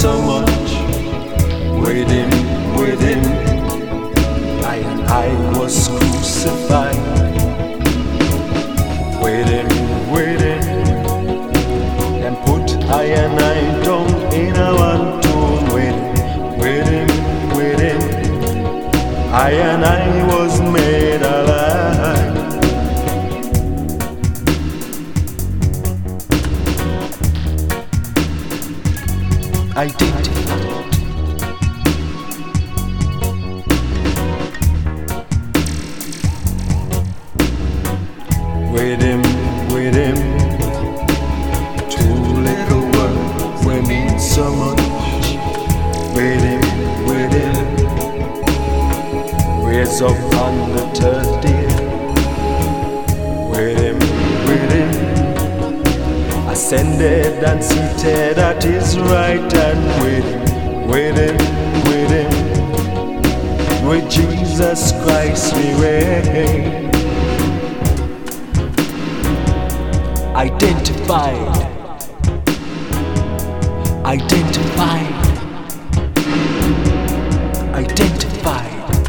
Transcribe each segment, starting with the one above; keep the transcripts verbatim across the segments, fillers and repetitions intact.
so much. With him, with him, I and I was crucified. With him, with him, and put I and I down in a one tune. With him, with him, with him, I and I was made alive. Identified. With him, with him, two little words we mean so much. With him, with him, raise up on the third day. With him, with him, ascended and seated at his right hand. With him, with him, with him, with Jesus Christ we reign. Identified, identified, identified.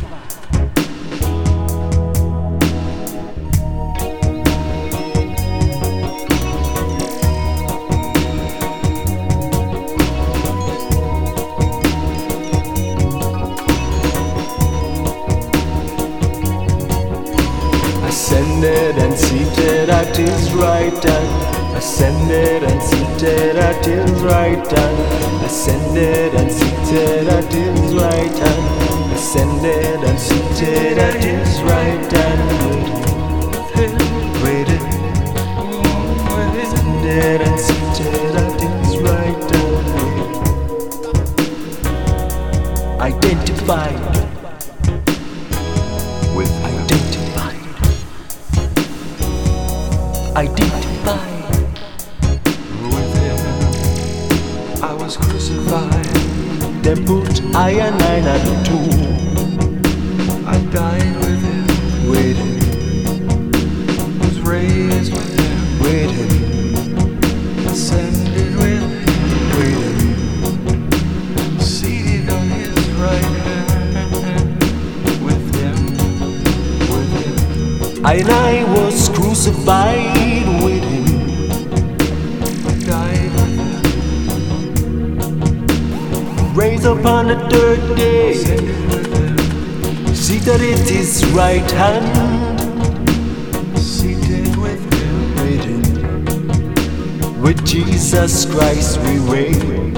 Ascended and seated at his right hand. Ascended and seated at his right hand. Ascended and seated at his right hand. Ascended and seated at his right hand. With him, ascended and seated at his right hand. Identified with identified. Identified. With him I was crucified. Then put I and I at the tomb. I died with him. With him, Was raised with him. with him, Ascended with him. with him, Seated on his right hand. With him. With him I and I was crucified with him. I died with him. Raised up on the third day, Ascended with him. seated at his right hand. Seated with him. With him, with Jesus Christ we reign.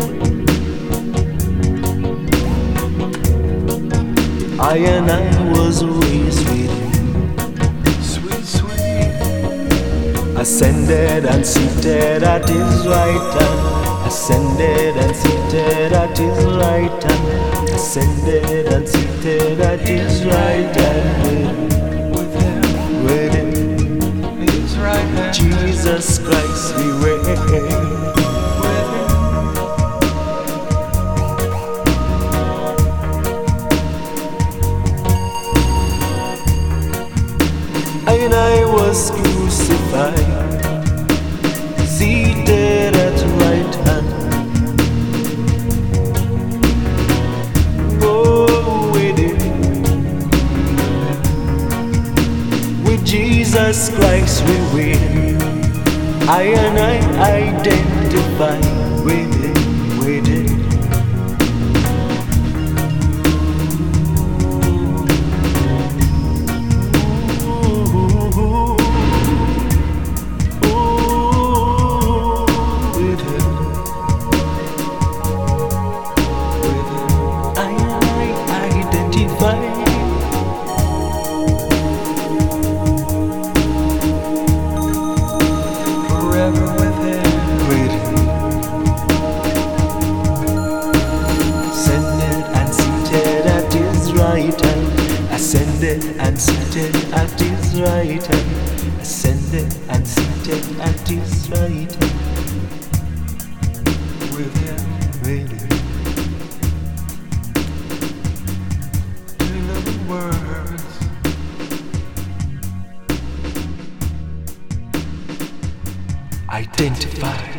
I and I was raised with him. Sweet, sweet. Ascended and seated at his right hand. Ascended and seated at his right hand. Ascended and seated at his right hand. With him. With him, His right hand. Jesus Christ we reign. With him. I and I was crucified, seated at the right hand. Oh, with him, with Jesus Christ we win. I and I identify with him, with him. Forever with him. With him, ascended and seated at his right hand. Ascended and seated at his right hand. Ascended and seated at his right hand. With him. With him, Two little words. identified.